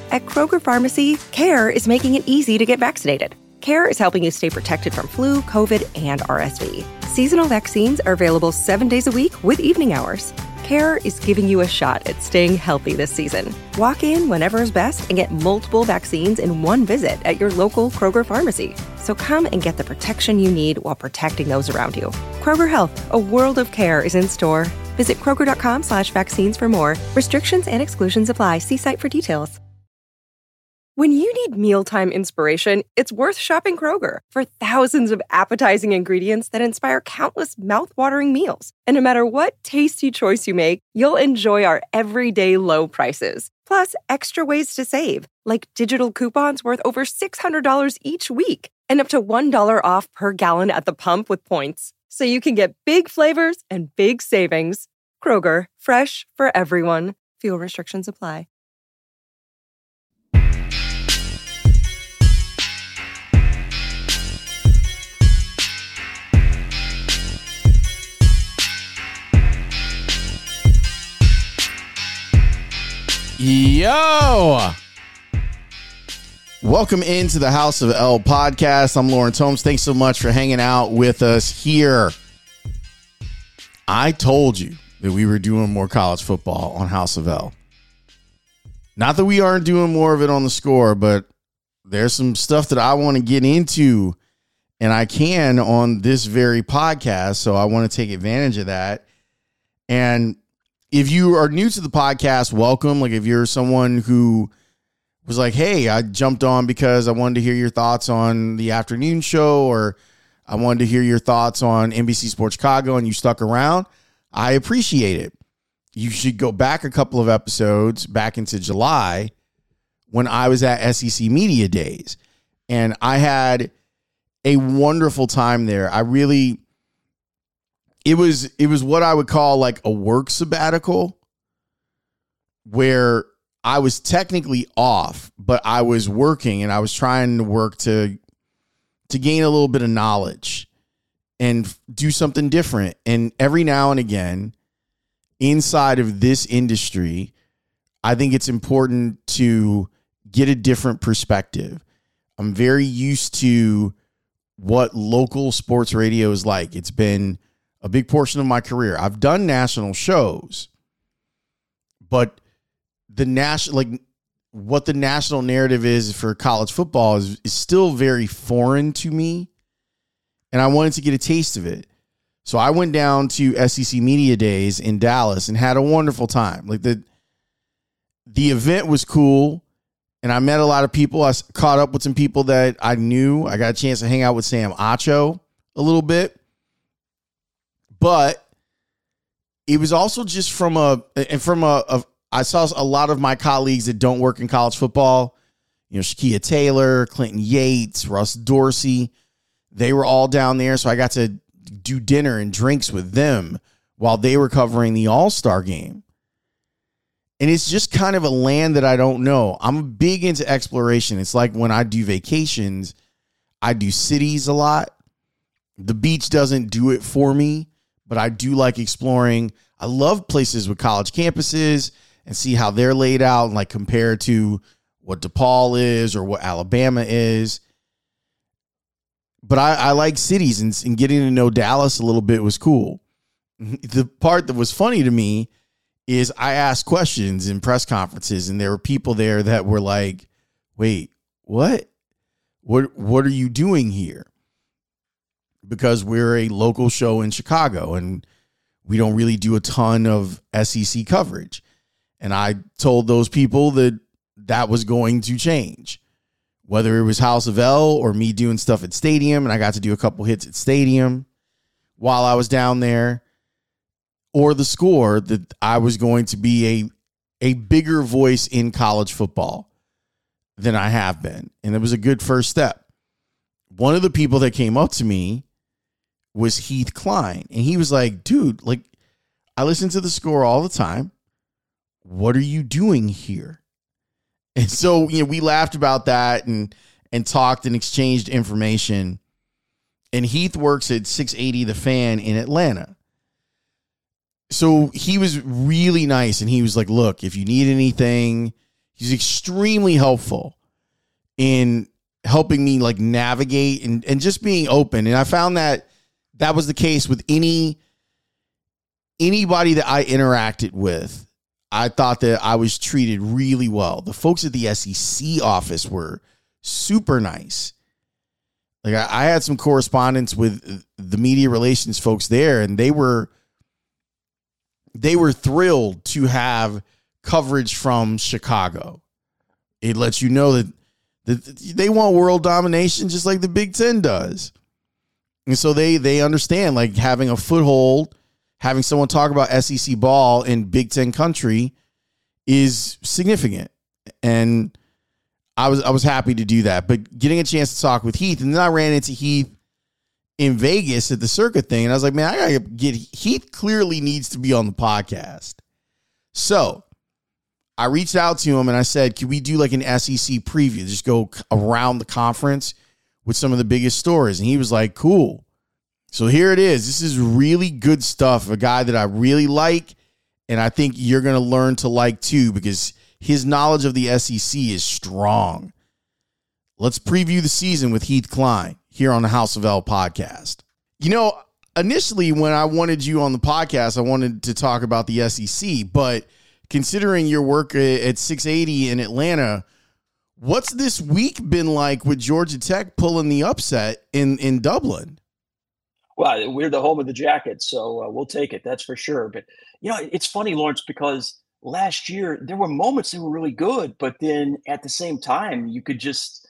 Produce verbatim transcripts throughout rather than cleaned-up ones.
At Kroger Pharmacy, CARE is making it easy to get vaccinated. CARE is helping you stay protected from flu, COVID, and R S V. Seasonal vaccines are available seven days a week with evening hours. CARE is giving you a shot at staying healthy this season. Walk in whenever is best and get multiple vaccines in one visit at your local Kroger Pharmacy. So come and get the protection you need while protecting those around you. Kroger Health, a world of care is in store. Visit Kroger.com slash vaccines for more. Restrictions and exclusions apply. See site for details. When you need mealtime inspiration, it's worth shopping Kroger for thousands of appetizing ingredients that inspire countless mouth-watering meals. And no matter what tasty choice you make, you'll enjoy our everyday low prices. Plus, extra ways to save, like digital coupons worth over six hundred dollars each week and up to one dollar off per gallon at the pump with points. So you can get big flavors and big savings. Kroger, fresh for everyone. Fuel restrictions apply. Yo! Welcome into the House of L podcast. I'm Lawrence Holmes. Thanks so much for hanging out with us here. I told you that we were doing more college football on House of L. Not that we aren't doing more of it on The Score, but there's some stuff that I want to get into, and I can on this very podcast, so I want to take advantage of that. And if you are new to the podcast, welcome. Like if you're someone who was like, hey, I jumped on because I wanted to hear your thoughts on the afternoon show, or I wanted to hear your thoughts on N B C Sports Chicago, and you stuck around, I appreciate it. You should go back a couple of episodes back into July when I was at S E C Media Days, and I had a wonderful time there. I really... It was it was what I would call like a work sabbatical, where I was technically off, but I was working and I was trying to work to to gain a little bit of knowledge and do something different. And every now and again, inside of this industry, I think it's important to get a different perspective. I'm very used to what local sports radio is like. It's been a big portion of my career. I've done national shows, but the national, like what the national narrative is for college football is, is still very foreign to me. And I wanted to get a taste of it. So I went down to S E C Media Days in Dallas and had a wonderful time. Like the, the event was cool. And I met a lot of people. I caught up with some people that I knew. I got a chance to hang out with Sam Acho a little bit. But it was also just from a, and from a, a, I saw a lot of my colleagues that don't work in college football, you know, Shakia Taylor, Clinton Yates, Russ Dorsey, they were all down there. So I got to do dinner and drinks with them while they were covering the All-Star game. And it's just kind of a land that I don't know. I'm big into exploration. It's like when I do vacations, I do cities a lot. The beach doesn't do it for me, but I do like exploring. I love places with college campuses and see how they're laid out and like compare to what DePaul is or what Alabama is. But I, I like cities, and, and getting to know Dallas a little bit was cool. The part that was funny to me is I asked questions in press conferences, and there were people there that were like, wait, what? What, what are you doing here? Because we're a local show in Chicago and we don't really do a ton of S E C coverage. And I told those people that that was going to change, whether it was House of L or me doing stuff at Stadium. And I got to do a couple hits at Stadium while I was down there, or The Score, that I was going to be a, a bigger voice in college football than I have been. And it was a good first step. One of the people that came up to me was Heath Klein. And he was like, dude, like, I listen to The Score all the time. What are you doing here? And so, you know, we laughed about that and, and talked and exchanged information. And Heath works at six eighty The Fan in Atlanta. So he was really nice. And he was like, look, if you need anything, He's extremely helpful in helping me like navigate and, and just being open. And I found that that was the case with any anybody that I interacted with. I thought that I was treated really well. The folks at the S E C office were super nice. Like I, I had some correspondence with the media relations folks there, and they were they were thrilled to have coverage from Chicago. It lets you know that, that they want world domination just like the Big Ten does. And so they they understand like having a foothold, having someone talk about S E C ball in Big Ten country is significant. And I was I was happy to do that. But getting a chance to talk with Heath, and then I ran into Heath in Vegas at the circuit thing, and I was like, man, I gotta get Heath clearly needs to be on the podcast. So I reached out to him and I said, can we do like an S E C preview? Just go around the conference with some of the biggest stories. And he was like, cool. So here it is. This is really good stuff. A guy that I really like, and I think you're going to learn to like too, because his knowledge of the S E C is strong. Let's preview the season with Heath Klein here on the House of L podcast. You know, initially when I wanted you on the podcast, I wanted to talk about the S E C, but considering your work at six eighty in Atlanta, what's this week been like with Georgia Tech pulling the upset in, in Dublin? Well, we're the home of the Jackets, so uh, we'll take it. That's for sure. But, you know, it's funny, Lawrence, because last year there were moments that were really good, but then at the same time, you could just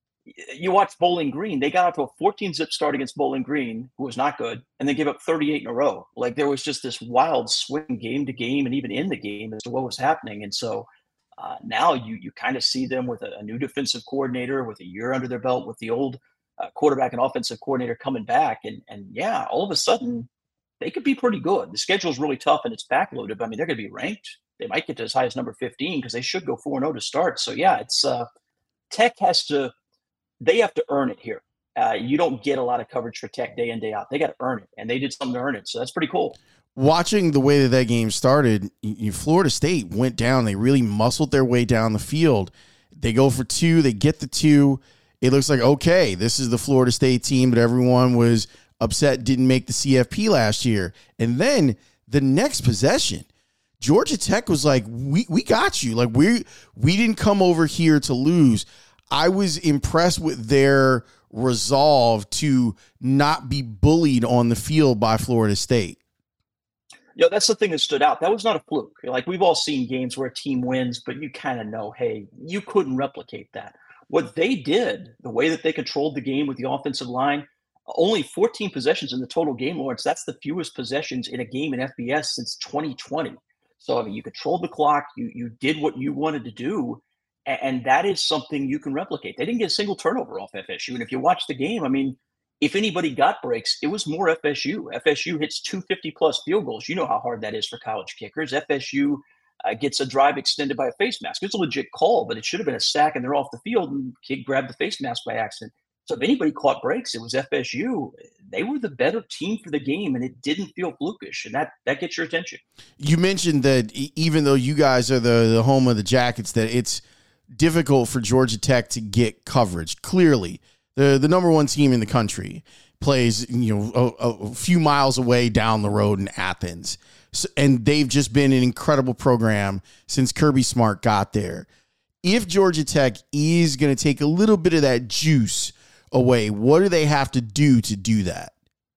– you watch Bowling Green. They got out to a fourteen zip start against Bowling Green, who was not good, and they gave up thirty-eight in a row. Like there was just this wild swing game to game and even in the game as to what was happening. And so uh, now you you kind of see them with a, a new defensive coordinator, with a year under their belt, with the old uh, quarterback and offensive coordinator coming back. And, and yeah, all of a sudden they could be pretty good. The schedule is really tough and it's backloaded. But I mean, they're going to be ranked. They might get to as high as number fifteen because they should go four and oh to start. So yeah, it's uh, Tech has to – they have to earn it here. Uh, you don't get a lot of coverage for Tech day in, day out. They got to earn it, and they did something to earn it. So that's pretty cool. Watching the way that that game started, you, Florida State went down. They really muscled their way down the field. They go for two. They get the two. It looks like, okay, this is the Florida State team that everyone was upset didn't make the C F P last year. And then the next possession, Georgia Tech was like, we we got you. Like, we we didn't come over here to lose. I was impressed with their resolve to not be bullied on the field by Florida State. You know, that's the thing that stood out. That was not a fluke. Like, we've all seen games where a team wins, but you kind of know, hey, you couldn't replicate that. What they did, the way that they controlled the game with the offensive line, only fourteen possessions in the total game, Lawrence. That's the fewest possessions in a game in F B S since twenty twenty. So, I mean, you controlled the clock. You you did what you wanted to do. And that is something you can replicate. They didn't get a single turnover off F S U. And if you watch the game, I mean, if anybody got breaks, it was more F S U. F S U hits two fifty-plus field goals. You know how hard that is for college kickers. F S U uh, gets a drive extended by a face mask. It's a legit call, but it should have been a sack, and they're off the field, and kid grabbed the face mask by accident. So if anybody caught breaks, it was F S U. They were the better team for the game, and it didn't feel flukish, and that that gets your attention. You mentioned that even though you guys are the, the home of the Jackets, that it's difficult for Georgia Tech to get coverage. Clearly, the the number one team in the country plays, you know, a, a few miles away down the road in Athens, so, and they've just been an incredible program since Kirby Smart got there. If Georgia Tech is going to take a little bit of that juice away, what do they have to do to do that?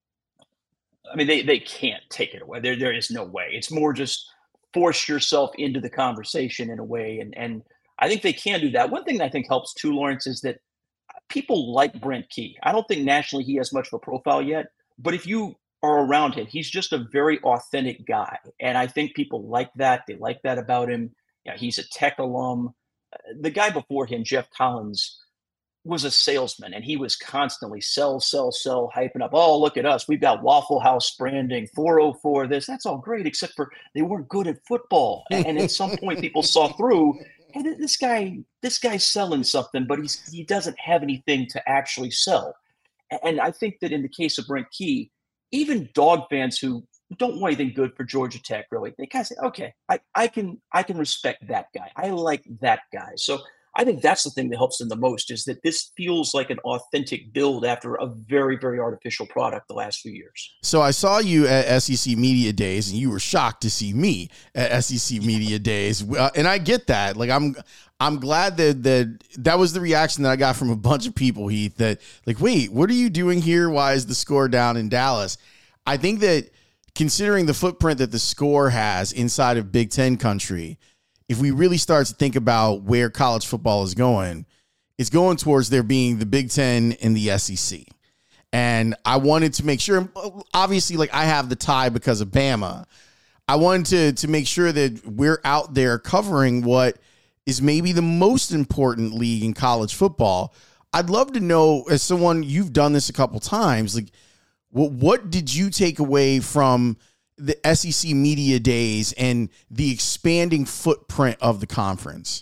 I mean, they they can't take it away. There there is no way. It's more just force yourself into the conversation in a way, and and. I think they can do that. One thing that I think helps too, Lawrence, is that people like Brent Key. I don't think nationally he has much of a profile yet, but if you are around him, he's just a very authentic guy. And I think people like that. They like that about him. You know, he's a Tech alum. The guy before him, Jeff Collins, was a salesman, and he was constantly sell, sell, sell, hyping up. Oh, look at us. We've got Waffle House branding, four oh four this. That's all great, except for they weren't good at football. And at some point, people saw through, hey, this guy, this guy's selling something, but he's he doesn't have anything to actually sell. And I think that in the case of Brent Key, even dog fans who don't want anything good for Georgia Tech, really. They kind of say, okay, I, I can I can respect that guy. I like that guy. So I think that's the thing that helps them the most is that this feels like an authentic build after a very, very artificial product the last few years. So I saw you at S E C Media Days, and you were shocked to see me at S E C Media Days, uh, and I get that. Like I'm, I'm glad that that that was the reaction that I got from a bunch of people, Heath. That like, wait, what are you doing here? Why is the score down in Dallas? I think that considering the footprint that the score has inside of Big Ten country, if we really start to think about where college football is going, it's going towards there being the Big Ten and the S E C. And I wanted to make sure, obviously, like I have the tie because of Bama. I wanted to, to make sure that we're out there covering what is maybe the most important league in college football. I'd love to know, as someone, you've done this a couple times, like what, what did you take away from the S E C Media Days and the expanding footprint of the conference?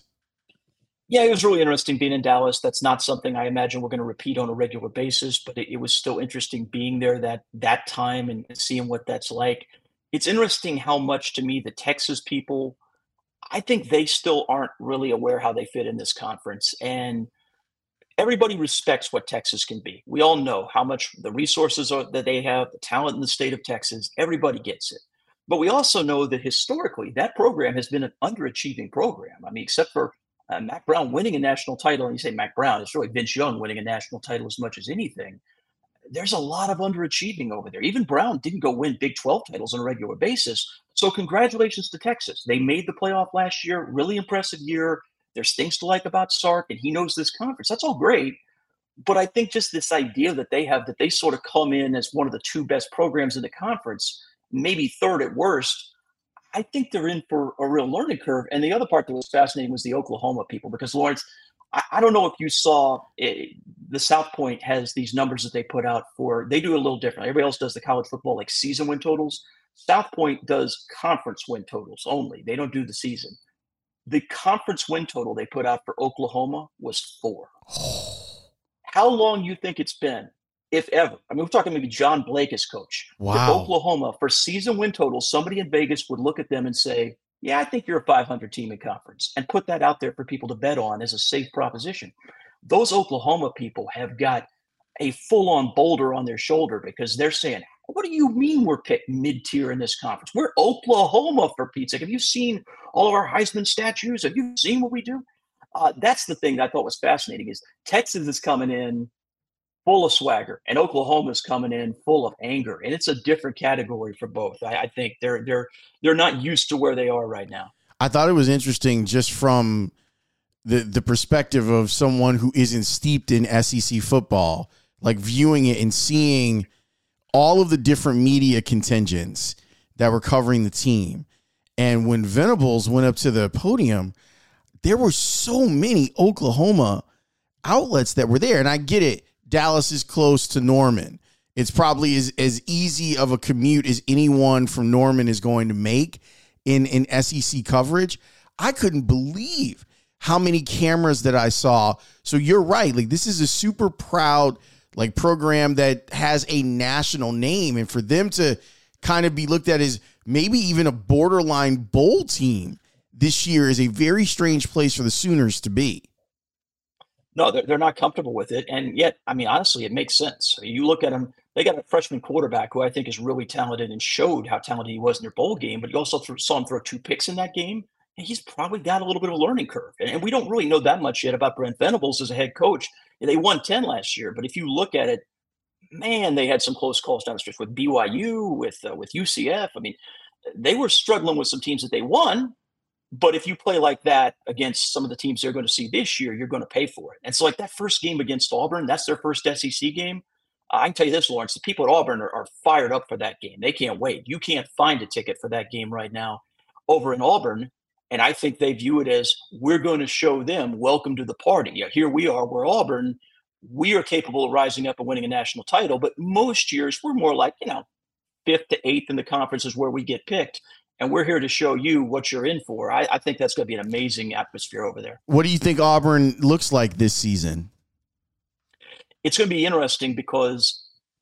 Yeah, it was really interesting being in Dallas. That's not something I imagine we're going to repeat on a regular basis, but it, it was still interesting being there that that time and seeing what that's like. It's interesting how much, to me, the Texas people, I think they still aren't really aware how they fit in this conference. And everybody respects what Texas can be. We all know how much the resources are that they have, the talent in the state of Texas. Everybody gets it. But we also know that historically, that program has been an underachieving program. I mean, except for uh, Mack Brown winning a national title, and you say Mack Brown, it's really Vince Young winning a national title as much as anything. There's a lot of underachieving over there. Even Brown didn't go win Big twelve titles on a regular basis. So congratulations to Texas. They made the playoff last year, really impressive year. There's things to like about Sark, and he knows this conference. That's all great. But I think just this idea that they have, that they sort of come in as one of the two best programs in the conference, maybe third at worst, I think they're in for a real learning curve. And the other part that was fascinating was the Oklahoma people, because Lawrence, I, I don't know if you saw it, the South Point has these numbers that they put out for, they do it a little different. Everybody else does the college football, like season win totals. South Point does conference win totals only. They don't do the season. The conference win total they put out for Oklahoma was four. How long you think it's been, if ever? I mean, we're talking maybe John Blake as coach. Wow. For Oklahoma, for season win totals, somebody in Vegas would look at them and say, yeah, I think you're a five hundred team in conference, and put that out there for people to bet on as a safe proposition. Those Oklahoma people have got a full-on boulder on their shoulder because they're saying, what do you mean we're picked mid-tier in this conference? We're Oklahoma, for Pete's sake. Have you seen all of our Heisman statues? Have you seen what we do? Uh, that's the thing that I thought was fascinating is Texas is coming in full of swagger, and Oklahoma is coming in full of anger, and it's a different category for both. I, I think they're they're they're not used to where they are right now. I thought it was interesting just from the the perspective of someone who isn't steeped in S E C football, like viewing it and seeing all of the different media contingents that were covering the team. And when Venables went up to the podium, there were so many Oklahoma outlets that were there. And I get it. Dallas is close to Norman. It's probably as, as easy of a commute as anyone from Norman is going to make in, in S E C coverage. I couldn't believe how many cameras that I saw. So you're right. Like, this is a super proud like program that has a national name, and for them to kind of be looked at as maybe even a borderline bowl team this year is a very strange place for the Sooners to be. No, they're, they're not comfortable with it. And yet, I mean, honestly, it makes sense. You look at them, they got a freshman quarterback who I think is really talented and showed how talented he was in their bowl game, but you also threw, saw him throw two picks in that game. And he's probably got a little bit of a learning curve. And, and we don't really know that much yet about Brent Venables as a head coach. They won ten last year, but if you look at it, man, they had some close calls down the stretch with B Y U, with uh, with U C F. I mean, they were struggling with some teams that they won, but if you play like that against some of the teams they're going to see this year, you're going to pay for it. And so like that first game against Auburn, that's their first S E C game. Uh, I can tell you this, Lawrence, the people at Auburn are, are fired up for that game. They can't wait. You can't find a ticket for that game right now over in Auburn. And I think they view it as, we're going to show them, welcome to the party. Yeah, here we are, we're Auburn. We are capable of rising up and winning a national title. But most years, we're more like, you know, fifth to eighth in the conference is where we get picked. And we're here to show you what you're in for. I, I think that's going to be an amazing atmosphere over there. What do you think Auburn looks like this season? It's going to be interesting because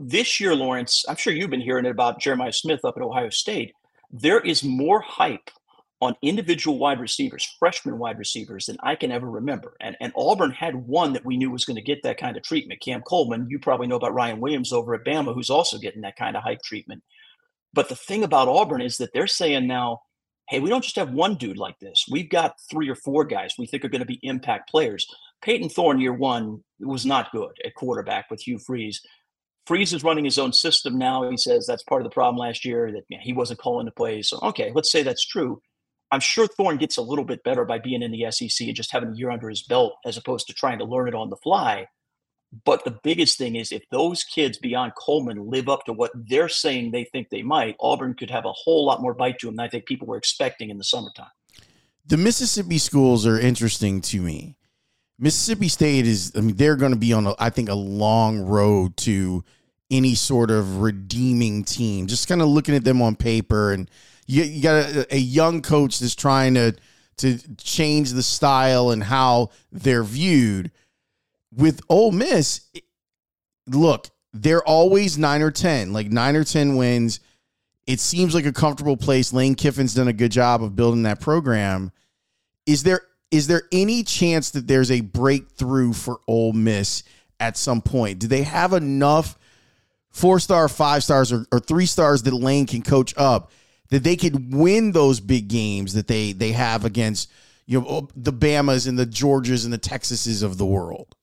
this year, Lawrence, I'm sure you've been hearing it about Jeremiah Smith up at Ohio State. There is more hype on individual wide receivers, freshman wide receivers, than I can ever remember. And, and Auburn had one that we knew was going to get that kind of treatment, Cam Coleman. You probably know about Ryan Williams over at Bama, who's also getting that kind of hype treatment. But the thing about Auburn is that they're saying now, hey, we don't just have one dude like this. We've got three or four guys we think are going to be impact players. Peyton Thorne, year one, was not good at quarterback with Hugh Freeze. Freeze is running his own system now. He says that's part of the problem last year, that yeah, he wasn't calling the plays. So, okay, let's say that's true. I'm sure Thorne gets a little bit better by being in the S E C and just having a year under his belt as opposed to trying to learn it on the fly. But the biggest thing is if those kids beyond Coleman live up to what they're saying they think they might, Auburn could have a whole lot more bite to them than I think people were expecting in the summertime. The Mississippi schools are interesting to me. Mississippi State is, I mean, they're going to be on, a, I think, a long road to any sort of redeeming team. Just kind of looking at them on paper, and you, you got a, a young coach that's trying to to change the style and how they're viewed. With Ole Miss, look, they're always nine or ten, like nine or ten wins. It seems like a comfortable place. Lane Kiffin's done a good job of building that program. Is there is there any chance that there's a breakthrough for Ole Miss at some point? Do they have enough four-star, five-stars, or, or three-stars that Lane can coach up that they could win those big games that they they have against, you know, the Bamas and the Georgias and the Texases of the world?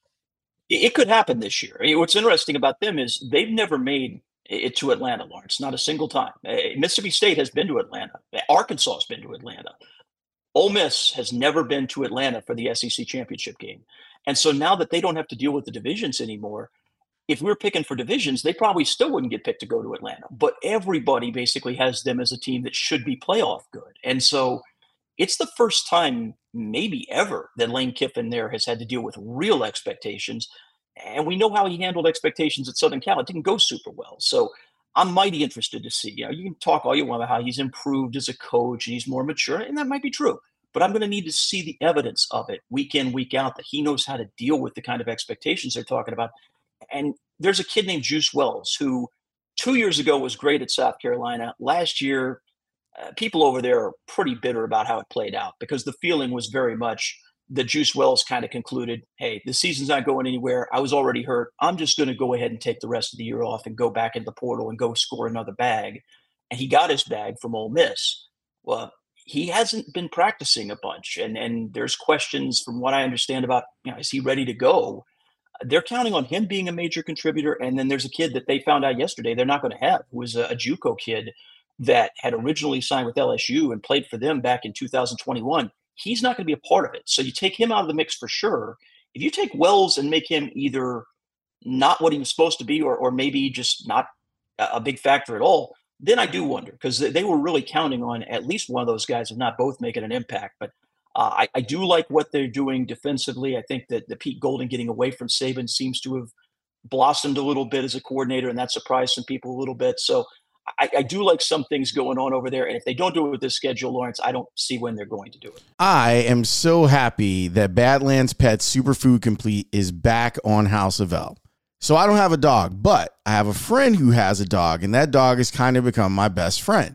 It could happen this year. What's interesting about them is they've never made it to Atlanta, Lawrence, not a single time. Mississippi State has been to Atlanta. Arkansas has been to Atlanta. Ole Miss has never been to Atlanta for the S E C championship game. And so now that they don't have to deal with the divisions anymore, if we were picking for divisions, they probably still wouldn't get picked to go to Atlanta. But everybody basically has them as a team that should be playoff good. And so it's the first time maybe ever that Lane Kiffin there has had to deal with real expectations. And we know how he handled expectations at Southern Cal. It didn't go super well. So I'm mighty interested to see. You know, you can talk all you want about how he's improved as a coach and he's more mature, and that might be true. But I'm going to need to see the evidence of it week in, week out, that he knows how to deal with the kind of expectations they're talking about. And there's a kid named Juice Wells who two years ago was great at South Carolina. Last year, uh, people over there are pretty bitter about how it played out because the feeling was very much that Juice Wells kind of concluded, hey, the season's not going anywhere. I was already hurt. I'm just going to go ahead and take the rest of the year off and go back into the portal and go score another bag. And he got his bag from Ole Miss. Well, he hasn't been practicing a bunch. And, and there's questions from what I understand about, you know, is he ready to go? They're counting on him being a major contributor. And then there's a kid that they found out yesterday they're not going to have, who was a, a JUCO kid that had originally signed with L S U and played for them back in two thousand twenty-one. He's not going to be a part of it. So you take him out of the mix for sure. If you take Wells and make him either not what he was supposed to be or, or maybe just not a big factor at all, then I do wonder, because they were really counting on at least one of those guys, if not both, making an impact. But uh, I, I do like what they're doing defensively. I think that the Pete Golden getting away from Saban seems to have blossomed a little bit as a coordinator, and that surprised some people a little bit. So I, I do like some things going on over there. And if they don't do it with this schedule, Lawrence, I don't see when they're going to do it. I am so happy that Badlands Pets Superfood Complete is back on House of L. So I don't have a dog, but I have a friend who has a dog, and that dog has kind of become my best friend.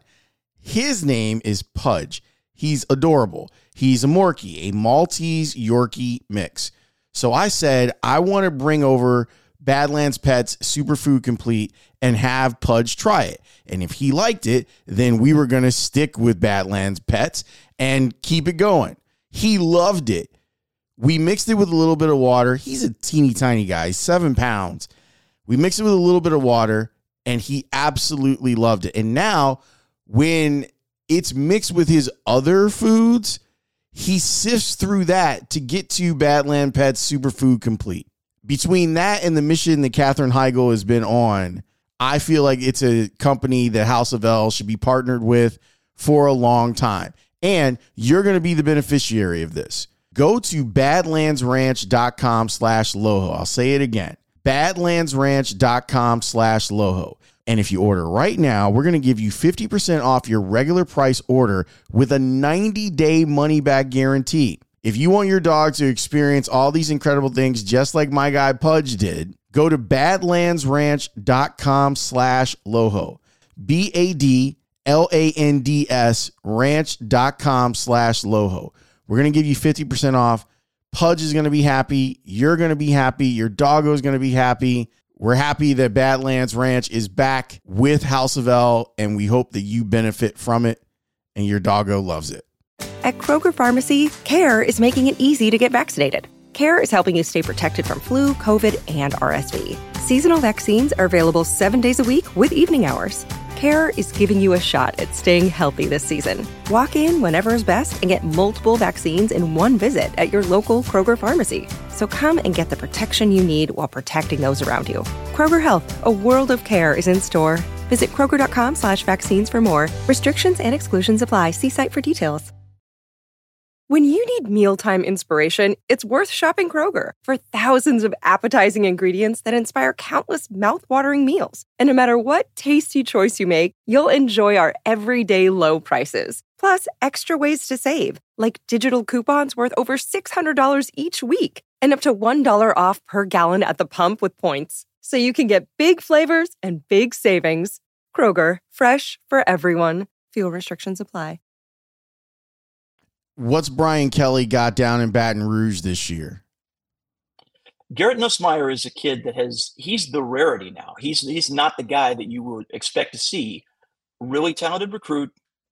His name is Pudge. He's adorable. He's a Morkie, a Maltese Yorkie mix. So I said, I want to bring over Badlands Pets Superfood Complete and have Pudge try it. And if he liked it, then we were going to stick with Badlands Pets and keep it going. He loved it. We mixed it with a little bit of water. He's a teeny tiny guy, seven pounds. We mixed it with a little bit of water, and he absolutely loved it. And now when it's mixed with his other foods, he sifts through that to get to Badlands Pets Superfood Complete. Between that and the mission that Katherine Heigl has been on, I feel like it's a company that House of L should be partnered with for a long time. And you're going to be the beneficiary of this. Go to badlandsranch.com slash Loho. I'll say it again. badlandsranch.com slash Loho. And if you order right now, we're going to give you fifty percent off your regular price order with a ninety-day money-back guarantee. If you want your dog to experience all these incredible things just like my guy Pudge did, Go to badlandsranch.com slash Loho. B A D L A N D S ranch.com slash Loho. We're going to give you fifty percent off. Pudge is going to be happy. You're going to be happy. Your doggo is going to be happy. We're happy that Badlands Ranch is back with House of L, and we hope that you benefit from it and your doggo loves it. At Kroger Pharmacy, CARE is making it easy to get vaccinated. CARE is helping you stay protected from flu, COVID, and R S V. Seasonal vaccines are available seven days a week with evening hours. CARE is giving you a shot at staying healthy this season. Walk in whenever is best and get multiple vaccines in one visit at your local Kroger Pharmacy. So come and get the protection you need while protecting those around you. Kroger Health, a world of care is in store. Visit Kroger.com slash vaccines for more. Restrictions and exclusions apply. See site for details. When you need mealtime inspiration, it's worth shopping Kroger for thousands of appetizing ingredients that inspire countless mouth-watering meals. And no matter what tasty choice you make, you'll enjoy our everyday low prices. Plus, extra ways to save, like digital coupons worth over six hundred dollars each week and up to one dollar off per gallon at the pump with points. So you can get big flavors and big savings. Kroger, fresh for everyone. Fuel restrictions apply. What's Brian Kelly got down in Baton Rouge this year? Garrett Nussmeier is a kid that has, he's the rarity now. He's he's not the guy that you would expect to see. Really talented recruit,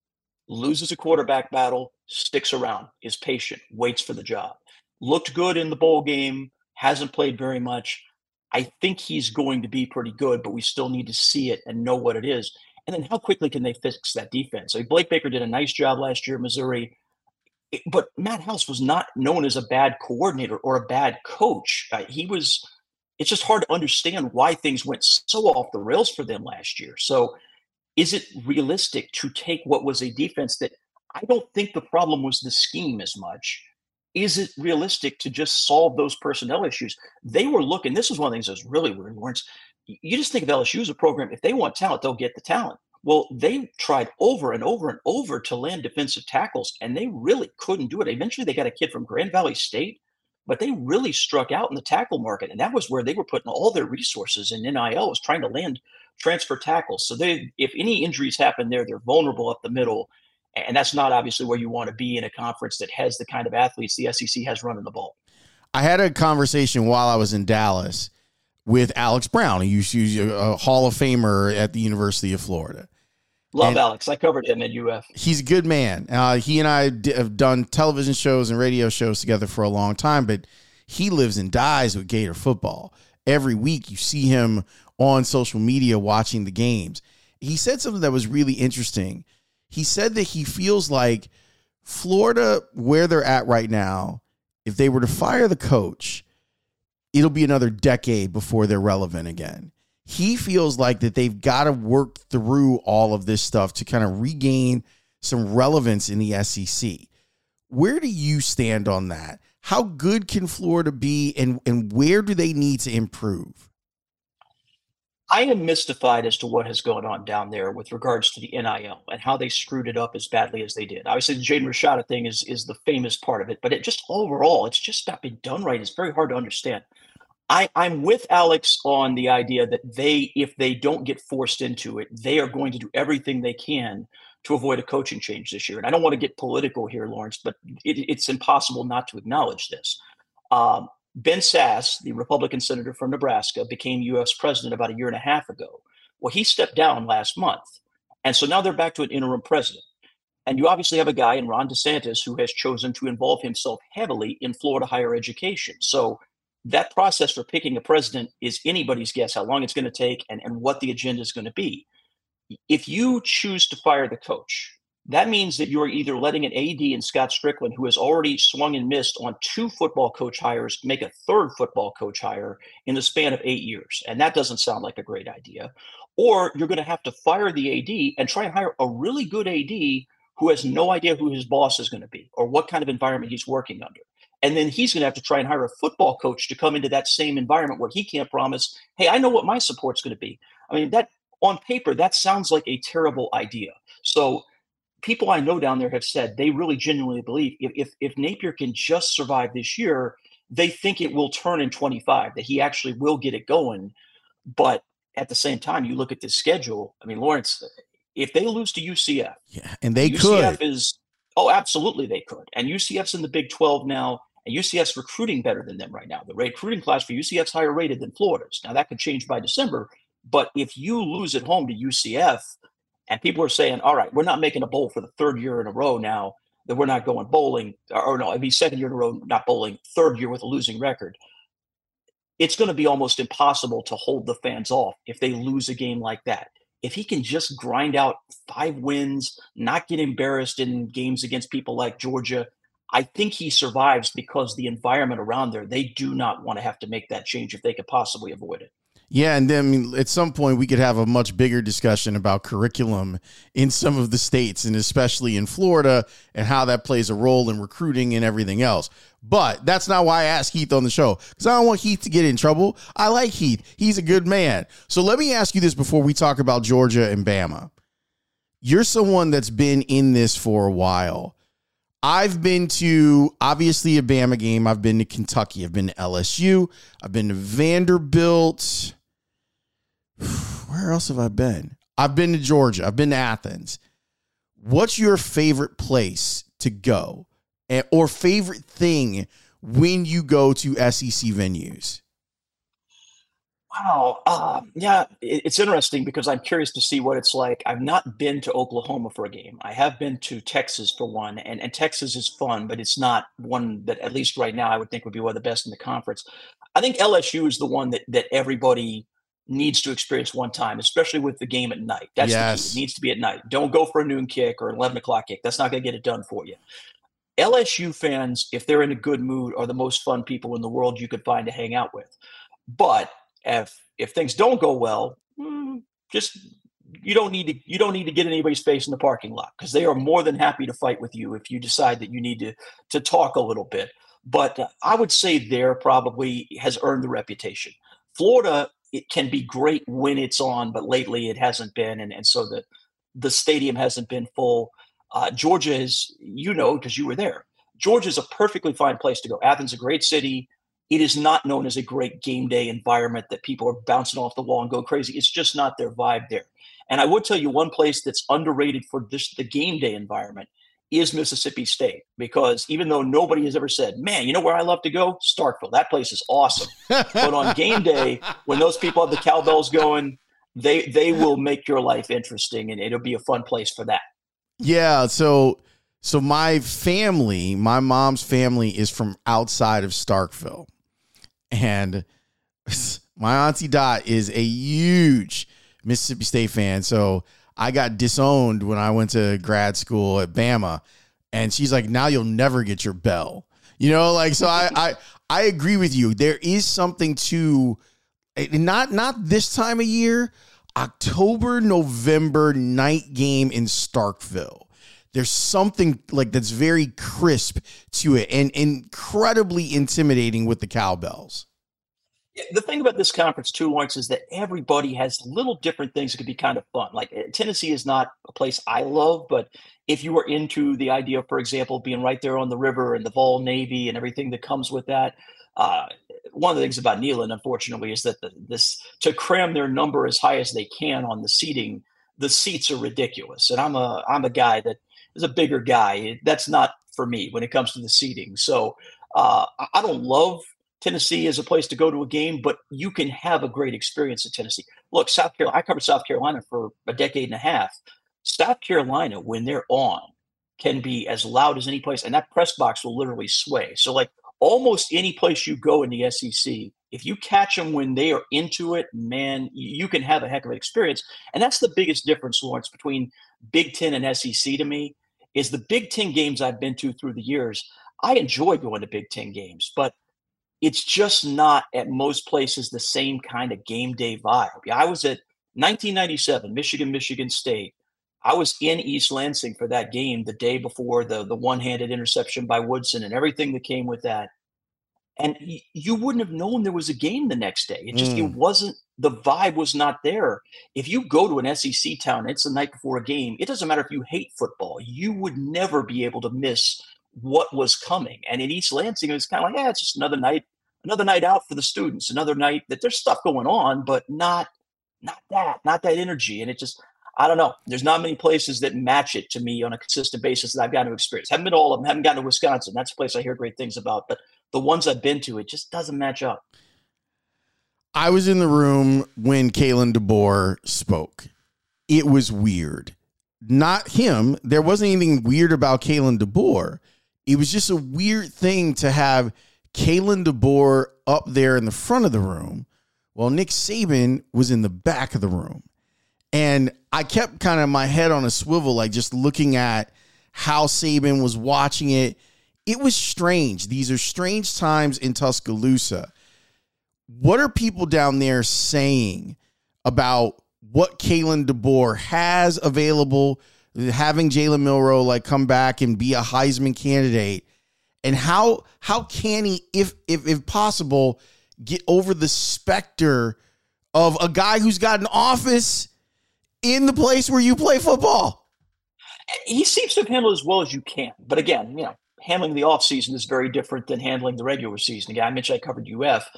loses a quarterback battle, sticks around, is patient, waits for the job. Looked good in the bowl game, hasn't played very much. I think he's going to be pretty good, but we still need to see it and know what it is. And then how quickly can they fix that defense? I mean, Blake Baker did a nice job last year at Missouri. But Matt House was not known as a bad coordinator or a bad coach. Uh, he was, it's just hard to understand why things went so off the rails for them last year. So is it realistic to take what was a defense that I don't think the problem was the scheme as much? Is it realistic to just solve those personnel issues? They were looking, this is one of the things that was really weird, Lawrence. You just think of L S U as a program, if they want talent, they'll get the talent. Well, they tried over and over and over to land defensive tackles, and they really couldn't do it. Eventually, they got a kid from Grand Valley State, but they really struck out in the tackle market, and that was where they were putting all their resources in N I L, was trying to land transfer tackles. So they, if any injuries happen there, they're vulnerable up the middle, and that's not obviously where you want to be in a conference that has the kind of athletes the S E C has running the ball. I had a conversation while I was in Dallas with Alex Brown, who's a Hall of Famer at the University of Florida. Love and Alex. I covered him at U F. He's a good man. Uh, he and I d- have done television shows and radio shows together for a long time, but he lives and dies with Gator football. Every week you see him on social media watching the games. He said something that was really interesting. He said that he feels like Florida, where they're at right now, if they were to fire the coach, it'll be another decade before they're relevant again. He feels like that they've got to work through all of this stuff to kind of regain some relevance in the S E C. Where do you stand on that? How good can Florida be, and, and where do they need to improve? I am mystified as to what has gone on down there with regards to the N I L and how they screwed it up as badly as they did. Obviously, the Jaden Rashada thing is, is the famous part of it, but it just overall, it's just not been done right. It's very hard to understand. I, I'm with Alex on the idea that they, if they don't get forced into it, they are going to do everything they can to avoid a coaching change this year. And I don't want to get political here, Lawrence, but it, it's impossible not to acknowledge this. Um, Ben Sass, the Republican senator from Nebraska, became U S president about a year and a half ago. Well, he stepped down last month. And so now they're back to an interim president. And you obviously have a guy in Ron DeSantis who has chosen to involve himself heavily in Florida higher education. So that process for picking a president is anybody's guess how long it's going to take and, and what the agenda is going to be. If you choose to fire the coach, that means that you're either letting an A D in Scott Strickland, who has already swung and missed on two football coach hires, make a third football coach hire in the span of eight years. And that doesn't sound like a great idea. Or you're going to have to fire the A D and try and hire a really good A D who has no idea who his boss is going to be or what kind of environment he's working under. And then he's going to have to try and hire a football coach to come into that same environment where he can't promise, hey, I know what my support's going to be. I mean, that on paper, that sounds like a terrible idea. So people I know down there have said they really genuinely believe if, if, if Napier can just survive this year, they think it will turn in twenty-five, that he actually will get it going. But at the same time, you look at this schedule. I mean, Lawrence, if they lose to U C F, yeah, and they U C F could. is oh, absolutely they could. And U C F's in the Big twelve now, and U C F's recruiting better than them right now. The recruiting class for U C F's higher rated than Florida's. Now that could change by December, but if you lose at home to U C F, and people are saying, all right, we're not making a bowl for the third year in a row now, that we're not going bowling, or, or no, it'd be second year in a row, not bowling, third year with a losing record. It's going to be almost impossible to hold the fans off if they lose a game like that. If he can just grind out five wins, not get embarrassed in games against people like Georgia, I think he survives because the environment around there, they do not want to have to make that change if they could possibly avoid it. Yeah, and then I mean, at some point we could have a much bigger discussion about curriculum in some of the states, and especially in Florida, and how that plays a role in recruiting and everything else. But that's not why I asked Heath on the show, because I don't want Heath to get in trouble. I like Heath. He's a good man. So let me ask you this before we talk about Georgia and Bama. You're someone that's been in this for a while. I've been to, obviously, a Bama game. I've been to Kentucky. I've been to L S U. I've been to Vanderbilt. Where else have I been? I've been to Georgia. I've been to Athens. What's your favorite place to go, or favorite thing when you go to S E C venues? Wow. Uh, yeah, it, it's interesting because I'm curious to see what it's like. I've not been to Oklahoma for a game. I have been to Texas for one, and, and Texas is fun, but it's not one that, at least right now, I would think would be one of the best in the conference. I think L S U is the one that that everybody needs to experience one time, especially with the game at night. That's Yes. the key. It needs to be at night. Don't go for a noon kick or an eleven o'clock kick. That's not going to get it done for you. L S U fans, if they're in a good mood, are the most fun people in the world you could find to hang out with. But if if things don't go well, just you don't need to you don't need to get in anybody's face in the parking lot, because they are more than happy to fight with you if you decide that you need to to talk a little bit. But uh, I would say there probably has earned the reputation. Florida, it can be great when it's on, but lately it hasn't been, and, and so the the stadium hasn't been full. Uh, Georgia is, you know, because you were there. Georgia is a perfectly fine place to go. Athens is a great city. It is not known as a great game day environment that people are bouncing off the wall and go crazy. It's just not their vibe there. And I would tell you one place that's underrated for this the game day environment is Mississippi State, because even though nobody has ever said, man, you know where I love to go? Starkville. That place is awesome. But on game day, when those people have the cowbells going, they they will make your life interesting, and it'll be a fun place for that. Yeah, so so my family, my mom's family is from outside of Starkville. And my auntie Dot is a huge Mississippi State fan. So I got disowned when I went to grad school at Bama, and she's like, now you'll never get your bell. You know, like, so I, I, I agree with you. There is something to not, not this time of year, October, November night game in Starkville. There's something like that's very crisp to it and incredibly intimidating with the cowbells. The thing about this conference too, Lawrence, is that everybody has little different things that could be kind of fun. Like Tennessee is not a place I love, but if you were into the idea, for example, being right there on the river and the Vol Navy and everything that comes with that, uh, one of the things about Neyland, unfortunately, is that the, this to cram their number as high as they can on the seating, the seats are ridiculous. And I'm a I'm a guy that is a bigger guy. That's not for me when it comes to the seating. So uh, I don't love Tennessee as a place to go to a game, but you can have a great experience at Tennessee. Look, South Carolina, I covered South Carolina for a decade and a half. South Carolina, when they're on, can be as loud as any place, and that press box will literally sway. So like almost any place you go in the S E C, if you catch them when they are into it, man, you can have a heck of an experience. And that's the biggest difference, Lawrence, between Big Ten and S E C to me, is the Big Ten games I've been to through the years. I enjoy going to Big Ten games, but it's just not at most places the same kind of game day vibe. I was at nineteen ninety-seven, Michigan, Michigan State. I was in East Lansing for that game the day before the, the one-handed interception by Woodson and everything that came with that. And y- you wouldn't have known there was a game the next day. It just, mm. it wasn't, the vibe was not there. If you go to an S E C town, it's the night before a game. It doesn't matter if you hate football. You would never be able to miss what was coming. And in East Lansing, it was kind of like, yeah, it's just another night, another night out for the students, another night that there's stuff going on, but not, not that, not that energy. And it just, I don't know. There's not many places that match it to me on a consistent basis that I've gotten to experience. Haven't been to all of them, haven't gotten to Wisconsin. That's a place I hear great things about, but the ones I've been to, it just doesn't match up. I was in the room when Kalen DeBoer spoke. It was weird. Not him. There wasn't anything weird about Kalen DeBoer. It was just a weird thing to have Kalen DeBoer up there in the front of the room while Nick Saban was in the back of the room. And I kept kind of my head on a swivel, like just looking at how Saban was watching it. It was strange. These are strange times in Tuscaloosa. What are people down there saying about what Kalen DeBoer has available, having Jalen Milroe like come back and be a Heisman candidate, and how how can he, if if if possible, get over the specter of a guy who's got an office in the place where you play football? He seems to have handled as well as you can, but again, you know, handling the offseason is very different than handling the regular season. Again, I mentioned I covered U F.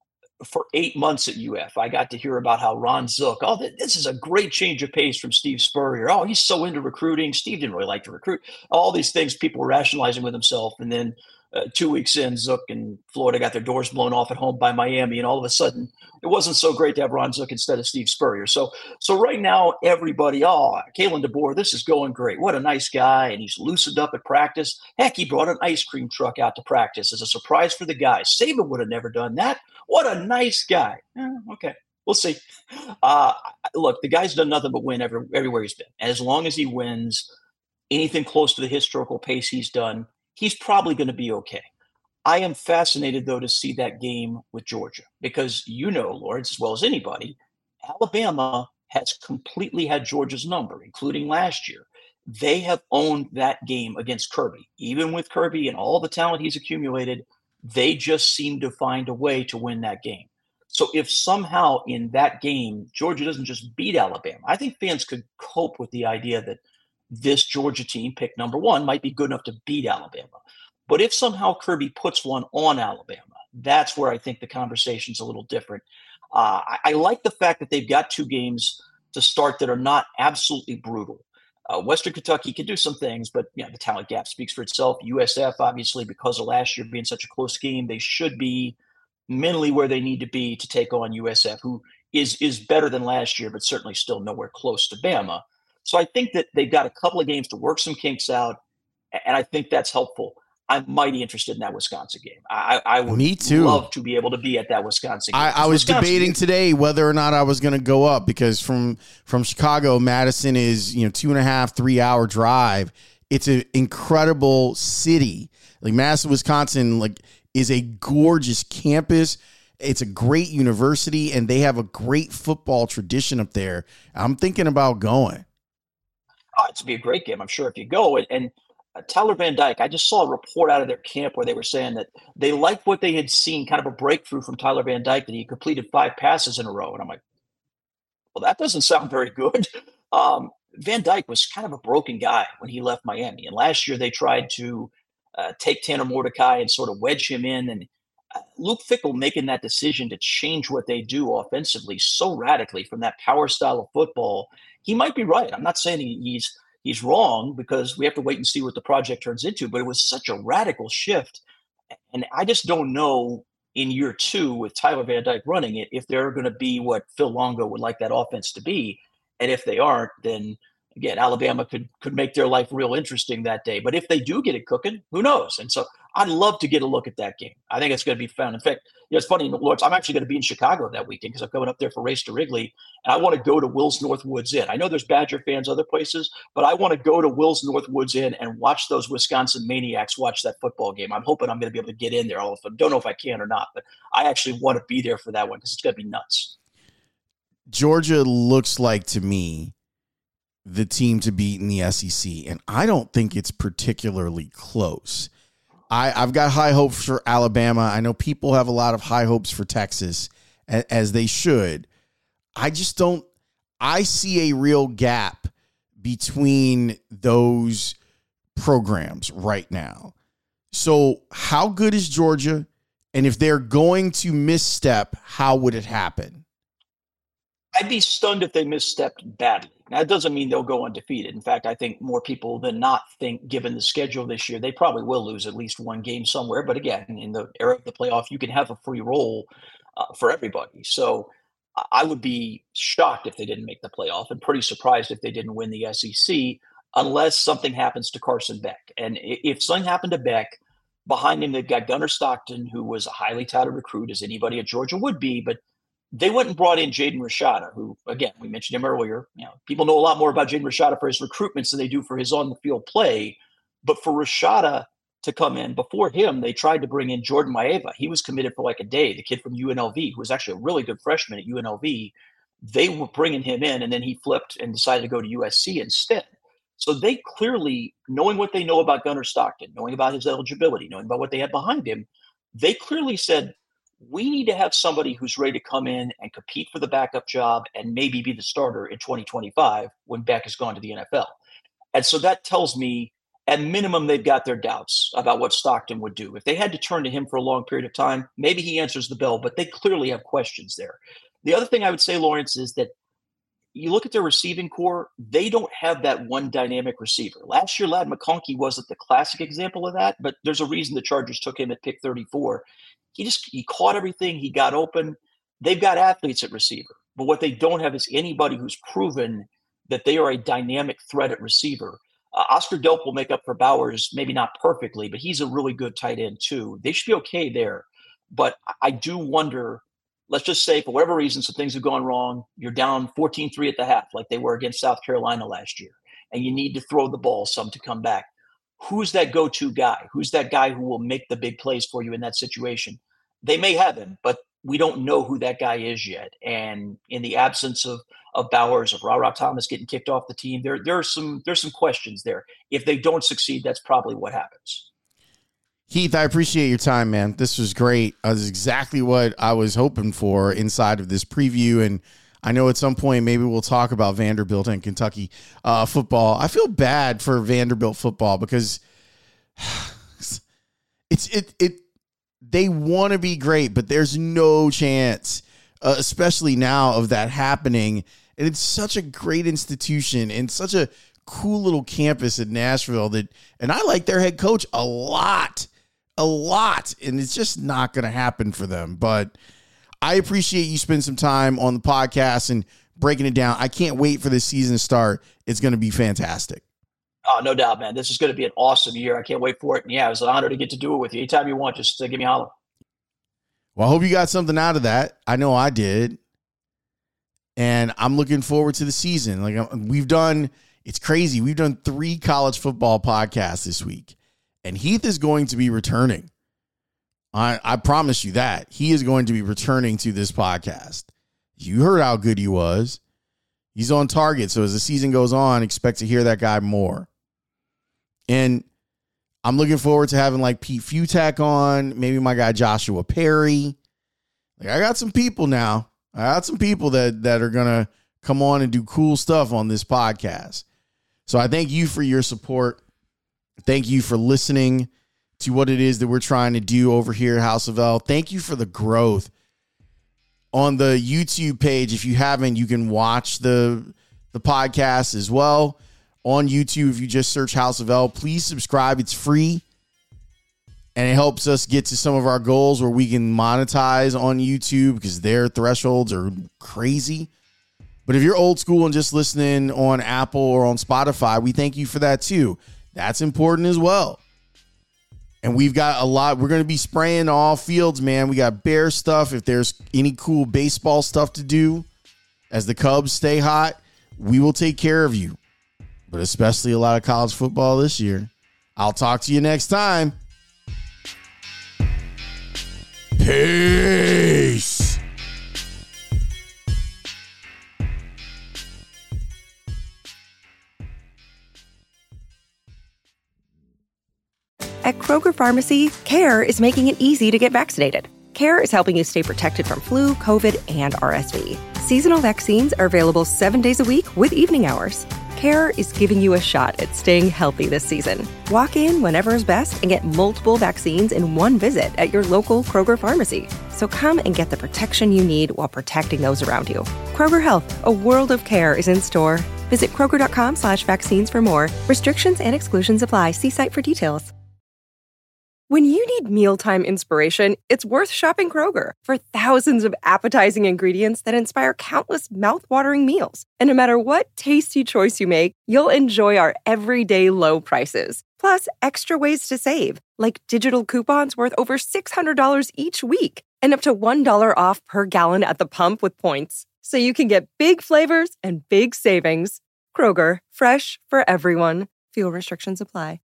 For eight months at U F, I got to hear about how Ron Zook, oh, this is a great change of pace from Steve Spurrier. Oh, he's so into recruiting. Steve didn't really like to recruit. All these things people were rationalizing with himself. And then uh, two weeks in, Zook and Florida got their doors blown off at home by Miami. And all of a sudden, it wasn't so great to have Ron Zook instead of Steve Spurrier. So so right now, everybody, oh, Kalen DeBoer, this is going great. What a nice guy. And he's loosened up at practice. Heck, he brought an ice cream truck out to practice as a surprise for the guys. Saban would have never done that. What a nice guy. Eh, okay, we'll see. Uh, look, the guy's done nothing but win every, everywhere he's been. And as long as he wins anything close to the historical pace he's done, he's probably going to be okay. I am fascinated, though, to see that game with Georgia because you know, Lawrence, as well as anybody, Alabama has completely had Georgia's number, including last year. They have owned that game against Kirby. Even with Kirby and all the talent he's accumulated, they just seem to find a way to win that game. So if somehow in that game, Georgia doesn't just beat Alabama, I think fans could cope with the idea that this Georgia team, pick number one, might be good enough to beat Alabama. But if somehow Kirby puts one on Alabama, that's where I think the conversation's a little different. Uh, I, I like the fact that they've got two games to start that are not absolutely brutal. Uh, Western Kentucky can do some things, but you know, the talent gap speaks for itself. U S F, obviously, because of last year being such a close game, they should be mentally where they need to be to take on U S F, who is is better than last year, but certainly still nowhere close to Bama. So I think that they've got a couple of games to work some kinks out, and I think that's helpful. I'm mighty interested in that Wisconsin game. I, I would Me too. love to be able to be at that Wisconsin game. I, I was Wisconsin debating game, today whether or not I was going to go up because from from Chicago, Madison is, you know, two and a half, three hour drive. It's an incredible city. Like Madison, Wisconsin, like is a gorgeous campus. It's a great university, and they have a great football tradition up there. I'm thinking about going. Oh, it's be a great game, I'm sure, if you go. And, and uh, Tyler Van Dyke, I just saw a report out of their camp where they were saying that they liked what they had seen, kind of a breakthrough from Tyler Van Dyke, that he completed five passes in a row. And I'm like, well, that doesn't sound very good. Um, Van Dyke was kind of a broken guy when he left Miami. And last year they tried to uh, take Tanner Mordecai and sort of wedge him in. And uh, Luke Fickell making that decision to change what they do offensively so radically from that power style of football, he might be right. I'm not saying he, he's he's wrong because we have to wait and see what the project turns into, but it was such a radical shift. And I just don't know in year two with Tyler Van Dyke running it, if they're going to be what Phil Longo would like that offense to be. And if they aren't, then again, Alabama could could make their life real interesting that day. But if they do get it cooking, who knows? And so I'd love to get a look at that game. I think it's going to be fun. In fact, you know, it's funny, Lawrence, I'm actually going to be in Chicago that weekend because I'm coming up there for Race to Wrigley, and I want to go to Will's Northwoods Inn. I know there's Badger fans other places, but I want to go to Will's Northwoods Inn and watch those Wisconsin Maniacs watch that football game. I'm hoping I'm going to be able to get in there. I don't know if I can or not, but I actually want to be there for that one because it's going to be nuts. Georgia looks like, to me, the team to beat in the S E C, and I don't think it's particularly close. I, I've got high hopes for Alabama. I know people have a lot of high hopes for Texas, as, as they should. I just don't – I see a real gap between those programs right now. So how good is Georgia? And if they're going to misstep, how would it happen? I'd be stunned if they misstepped badly. That doesn't mean they'll go undefeated. In fact, I think more people than not think, given the schedule this year, they probably will lose at least one game somewhere. But again, in the era of the playoff, you can have a free roll uh, for everybody. So I would be shocked if they didn't make the playoff, and pretty surprised if they didn't win the S E C, unless something happens to Carson Beck. And if something happened to Beck, behind him, they've got Gunnar Stockton, who was a highly touted recruit, as anybody at Georgia would be, but they went and brought in Jaden Rashada, who, again, we mentioned him earlier. You know, people know a lot more about Jaden Rashada for his recruitments than they do for his on-the-field play. But for Rashada to come in, before him, they tried to bring in Jordan Maeva. He was committed for like a day, the kid from U N L V, who was actually a really good freshman at U N L V. They were bringing him in, and then he flipped and decided to go to U S C instead. So they clearly, knowing what they know about Gunnar Stockton, knowing about his eligibility, knowing about what they had behind him, they clearly said, we need to have somebody who's ready to come in and compete for the backup job and maybe be the starter in twenty twenty-five when Beck has gone to the N F L. And so that tells me, at minimum, they've got their doubts about what Stockton would do. If they had to turn to him for a long period of time, maybe he answers the bell, but they clearly have questions there. The other thing I would say, Lawrence, is that you look at their receiving core, they don't have that one dynamic receiver. Last year, Ladd McConkey wasn't the classic example of that, but there's a reason the Chargers took him at pick thirty-four. He just he caught everything. He got open. They've got athletes at receiver, but what they don't have is anybody who's proven that they are a dynamic threat at receiver. Uh, Oscar Delp will make up for Bowers, maybe not perfectly, but he's a really good tight end too. They should be okay there. But I do wonder, let's just say for whatever reason, some things have gone wrong. You're down fourteen three at the half like they were against South Carolina last year, and you need to throw the ball some to come back. Who's that go-to guy? Who's that guy who will make the big plays for you in that situation? They may have him, but we don't know who that guy is yet. And in the absence of of Bowers, of Ra-Ra Thomas getting kicked off the team, there there are some there's some questions there. If they don't succeed, that's probably what happens. Heath, I appreciate your time, man. This was great. Uh, this is exactly what I was hoping for inside of this preview. And I know at some point maybe we'll talk about Vanderbilt and Kentucky uh, football. I feel bad for Vanderbilt football because it's it it they want to be great, but there's no chance, uh, especially now, of that happening. And it's such a great institution and such a cool little campus in Nashville that, and I like their head coach a lot, a lot, and it's just not going to happen for them. But I appreciate you spending some time on the podcast and breaking it down. I can't wait for this season to start. It's going to be fantastic. Oh, no doubt, man. This is going to be an awesome year. I can't wait for it. And yeah, it was an honor to get to do it with you. Anytime you want, just uh, give me a holler. Well, I hope you got something out of that. I know I did. And I'm looking forward to the season. Like we've done, it's crazy. We've done three college football podcasts this week. And Heath is going to be returning. I, I promise you that. He is going to be returning to this podcast. You heard how good he was. He's on target. So as the season goes on, expect to hear that guy more. And I'm looking forward to having like Pete Futak on, maybe my guy Joshua Perry. Like I got some people now. I got some people that, that are going to come on and do cool stuff on this podcast. So I thank you for your support. Thank you for listening to what it is that we're trying to do over here at House of L. Thank you for the growth on the YouTube page. If you haven't, you can watch the, the podcast as well on YouTube. If you just search House of L, please subscribe. It's free. And it helps us get to some of our goals where we can monetize on YouTube because their thresholds are crazy. But if you're old school and just listening on Apple or on Spotify, we thank you for that too. That's important as well. And we've got a lot. We're going to be spraying all fields, man. We got Bear stuff. If there's any cool baseball stuff to do as the Cubs stay hot, we will take care of you. But especially a lot of college football this year. I'll talk to you next time. Peace. At Kroger Pharmacy, CARE is making it easy to get vaccinated. CARE is helping you stay protected from flu, COVID, and R S V. Seasonal vaccines are available seven days a week with evening hours. CARE is giving you a shot at staying healthy this season. Walk in whenever is best and get multiple vaccines in one visit at your local Kroger pharmacy. So come and get the protection you need while protecting those around you. Kroger Health, a world of care is in store. Visit Kroger.com slash vaccines for more. Restrictions and exclusions apply. See site for details. When you need mealtime inspiration, it's worth shopping Kroger for thousands of appetizing ingredients that inspire countless mouth-watering meals. And no matter what tasty choice you make, you'll enjoy our everyday low prices. Plus, extra ways to save, like digital coupons worth over six hundred dollars each week and up to one dollar off per gallon at the pump with points. So you can get big flavors and big savings. Kroger, fresh for everyone. Fuel restrictions apply.